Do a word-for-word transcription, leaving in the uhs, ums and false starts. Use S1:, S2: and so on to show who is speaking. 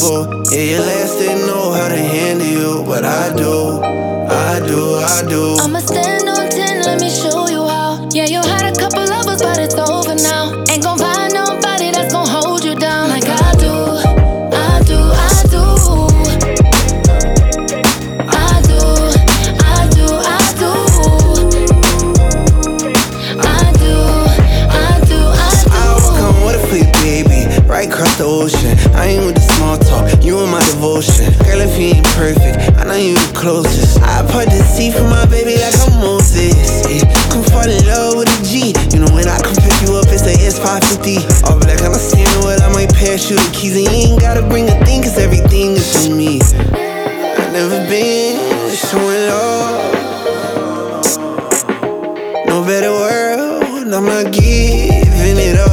S1: for. Yeah, your last didn't know how to handle you, but I do, I do, I do.
S2: I'ma stand on ten, let me show you how. Yeah, you had a couple lovers, but it's over now. Ain't gon' find nobody that's gon' hold you down like I do. I do, I do. I do, I do, I do. I do, I do, I do.
S1: I will come with a fleet, baby, right across the ocean. I ain't with the small talk, you and my devotion. Girl, if you ain't perfect, I know you the closest. I part the sea for my baby like I'm Moses. Yeah, come fall in love with a G. You know when I come pick you up, it's a S five fifty. All black on the steering wheel, I might pass you the keys. And you ain't gotta bring a thing, cause everything is for me. I've never been so in love. No better world, I'm not giving it up.